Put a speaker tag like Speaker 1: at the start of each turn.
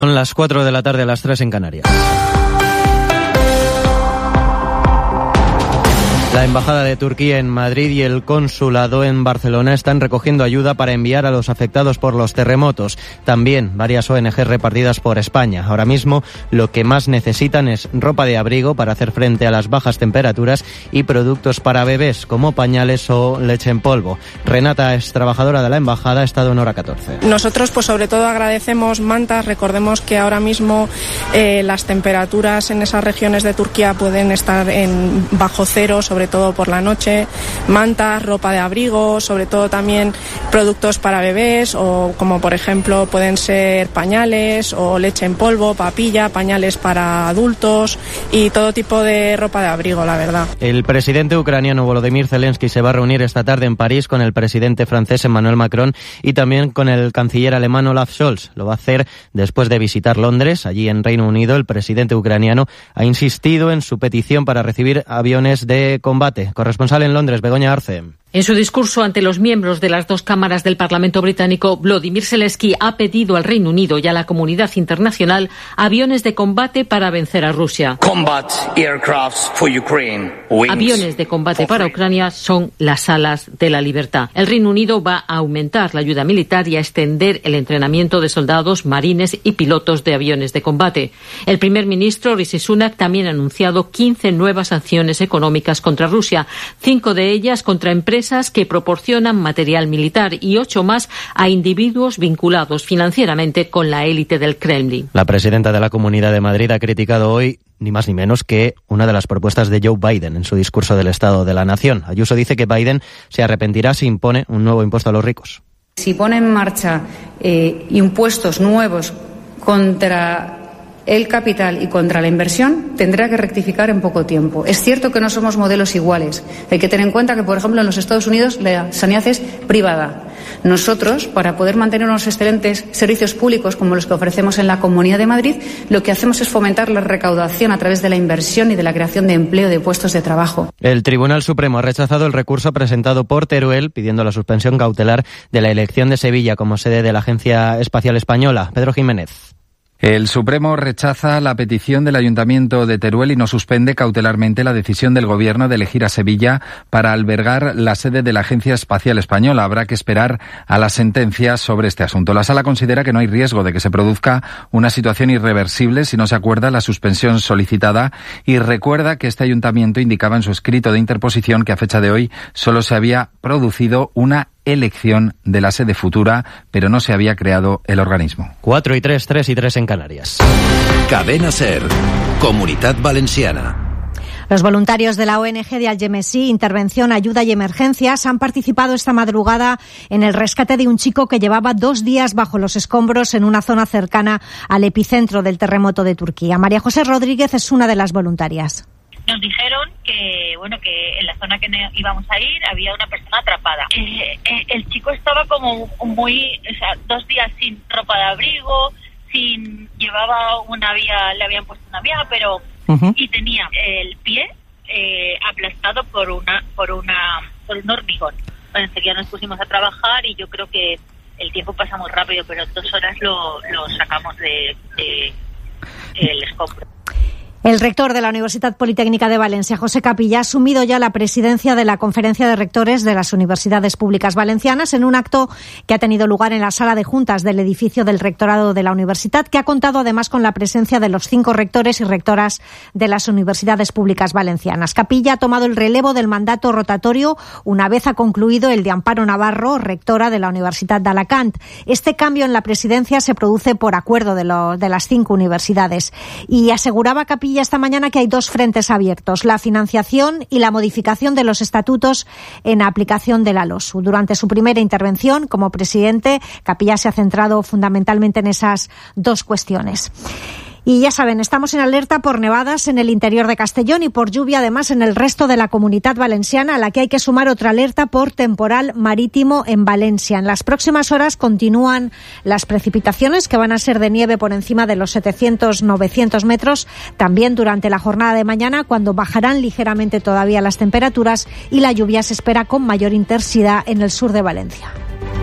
Speaker 1: Son las 4 de la tarde, a las 3 en Canarias. La Embajada de Turquía en Madrid y el Consulado en Barcelona están recogiendo ayuda para enviar a los afectados por los terremotos. También varias ONG repartidas por España. Ahora mismo lo que más necesitan es ropa de abrigo para hacer frente a las bajas temperaturas y productos para bebés como pañales o leche en polvo. Renata es trabajadora de la Embajada, ha estado en Hora 14.
Speaker 2: Nosotros pues sobre todo agradecemos mantas. Recordemos que ahora mismo las temperaturas en esas regiones de Turquía pueden estar bajo cero, sobre todo por la noche, mantas, ropa de abrigo, sobre todo también productos para bebés, o como por ejemplo pueden ser pañales o leche en polvo, papilla, pañales para adultos y todo tipo de ropa de abrigo, la verdad.
Speaker 1: El presidente ucraniano Volodymyr Zelensky se va a reunir esta tarde en París con el presidente francés Emmanuel Macron y también con el canciller alemán Olaf Scholz. Lo va a hacer después de visitar Londres. Allí en Reino Unido el presidente ucraniano ha insistido en su petición para recibir aviones de combate. Corresponsal en Londres, Begoña Arce.
Speaker 3: En su discurso ante los miembros de las dos cámaras del Parlamento británico, Volodymyr Zelensky ha pedido al Reino Unido y a la comunidad internacional aviones de combate para vencer a Rusia. Aviones de combate para Ucrania son las alas de la libertad. El Reino Unido va a aumentar la ayuda militar y a extender el entrenamiento de soldados, marines y pilotos de aviones de combate. El primer ministro Rishi Sunak también ha anunciado 15 nuevas sanciones económicas contra Rusia, 5 de ellas contra empresas que proporcionan material militar y 8 más a individuos vinculados financieramente con la élite del Kremlin.
Speaker 1: La presidenta de la Comunidad de Madrid ha criticado hoy ni más ni menos que una de las propuestas de Joe Biden en su discurso del Estado de la Nación. Ayuso dice que Biden se arrepentirá si impone un nuevo impuesto a los ricos.
Speaker 4: Si pone en marcha impuestos nuevos contra el capital y contra la inversión, tendrá que rectificar en poco tiempo. Es cierto que no somos modelos iguales. Hay que tener en cuenta que, por ejemplo, en los Estados Unidos la sanidad es privada. Nosotros, para poder mantener unos excelentes servicios públicos como los que ofrecemos en la Comunidad de Madrid, lo que hacemos es fomentar la recaudación a través de la inversión y de la creación de empleo, de puestos de trabajo.
Speaker 1: El Tribunal Supremo ha rechazado el recurso presentado por Teruel pidiendo la suspensión cautelar de la elección de Sevilla como sede de la Agencia Espacial Española. Pedro Jiménez.
Speaker 5: El Supremo rechaza la petición del Ayuntamiento de Teruel y no suspende cautelarmente la decisión del Gobierno de elegir a Sevilla para albergar la sede de la Agencia Espacial Española. Habrá que esperar a la sentencia sobre este asunto. La Sala considera que no hay riesgo de que se produzca una situación irreversible si no se acuerda la suspensión solicitada y recuerda que este Ayuntamiento indicaba en su escrito de interposición que a fecha de hoy solo se había producido una elección de la sede futura, pero no se había creado el organismo.
Speaker 1: 4 y 3, 3 y 3 en Canarias.
Speaker 6: Cadena SER, Comunitat Valenciana.
Speaker 7: Los voluntarios de la ONG de Algemesí, Intervención, Ayuda y Emergencias, han participado esta madrugada en el rescate de un chico que llevaba 2 días bajo los escombros en una zona cercana al epicentro del terremoto de Turquía. María José Rodríguez es una de las voluntarias.
Speaker 8: Nos dijeron que en la zona que íbamos a ir había una persona atrapada. El chico estaba como muy, 2 días sin ropa de abrigo, llevaba una vía, le habían puesto una vía, pero y tenía el pie aplastado por un hormigón. Bueno, enseguida nos pusimos a trabajar y yo creo que el tiempo pasa muy rápido, pero en 2 horas lo sacamos de el escombro.
Speaker 7: El rector de la Universidad Politécnica de Valencia, José Capilla, ha asumido ya la presidencia de la Conferencia de Rectores de las Universidades Públicas Valencianas en un acto que ha tenido lugar en la sala de juntas del edificio del rectorado de la universidad, que ha contado además con la presencia de los 5 rectores y rectoras de las Universidades Públicas Valencianas. Capilla ha tomado el relevo del mandato rotatorio una vez ha concluido el de Amparo Navarro, rectora de la Universidad de Alacant. Este cambio en la presidencia se produce por acuerdo de las 5 universidades y aseguraba Capilla esta mañana que hay 2 frentes abiertos, la financiación y la modificación de los estatutos en aplicación de la LOSU. Durante su primera intervención como presidente, Capilla se ha centrado fundamentalmente en esas 2 cuestiones. Y ya saben, estamos en alerta por nevadas en el interior de Castellón y por lluvia además en el resto de la Comunitat Valenciana, a la que hay que sumar otra alerta por temporal marítimo en Valencia. En las próximas horas continúan las precipitaciones que van a ser de nieve por encima de los 700-900 metros, también durante la jornada de mañana, cuando bajarán ligeramente todavía las temperaturas y la lluvia se espera con mayor intensidad en el sur de Valencia.